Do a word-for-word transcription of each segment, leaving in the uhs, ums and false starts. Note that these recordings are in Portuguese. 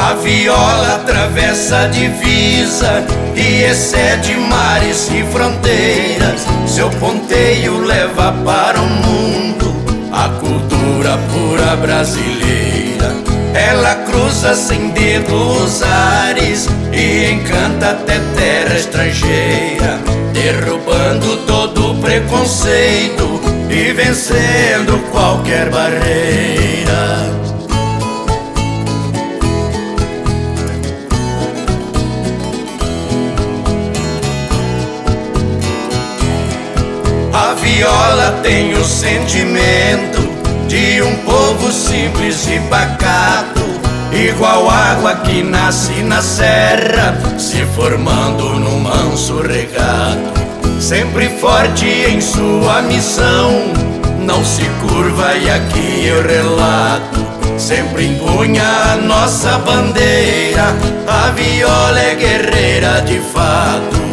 A viola atravessa a divisa e excede mares e fronteiras. Seu ponteio leva para o mundo a cultura pura brasileira. Ela cruza sem dedo os ares e encanta até terra estrangeira, derrubando todo preconceito e vencendo qualquer barreira. A viola tem o sentimento de um povo simples e pacato, igual água que nasce na serra, se formando num manso regato. Sempre forte em sua missão, não se curva e aqui eu relato. Sempre empunha a nossa bandeira, a viola é guerreira de fato.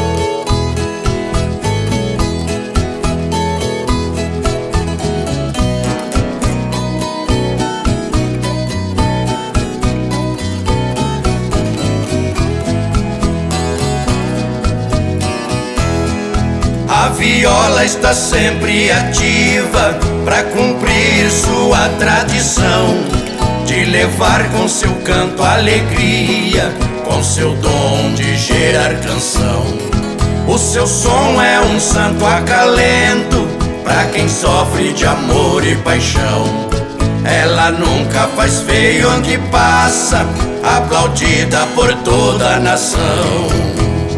A viola está sempre ativa para cumprir sua tradição de levar com seu canto alegria, com seu dom de gerar canção. O seu som é um santo acalento para quem sofre de amor e paixão. Ela nunca faz feio onde passa, aplaudida por toda a nação.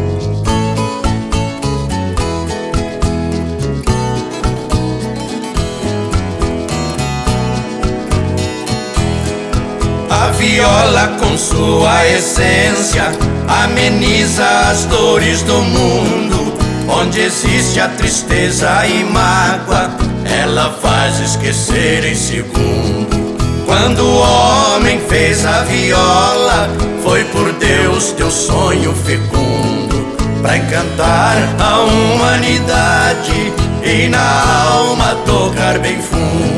A viola com sua essência ameniza as dores do mundo. Onde existe a tristeza e mágoa, ela faz esquecer em segundo. Quando o homem fez a viola, foi por Deus teu sonho fecundo, pra encantar a humanidade e na alma tocar bem fundo.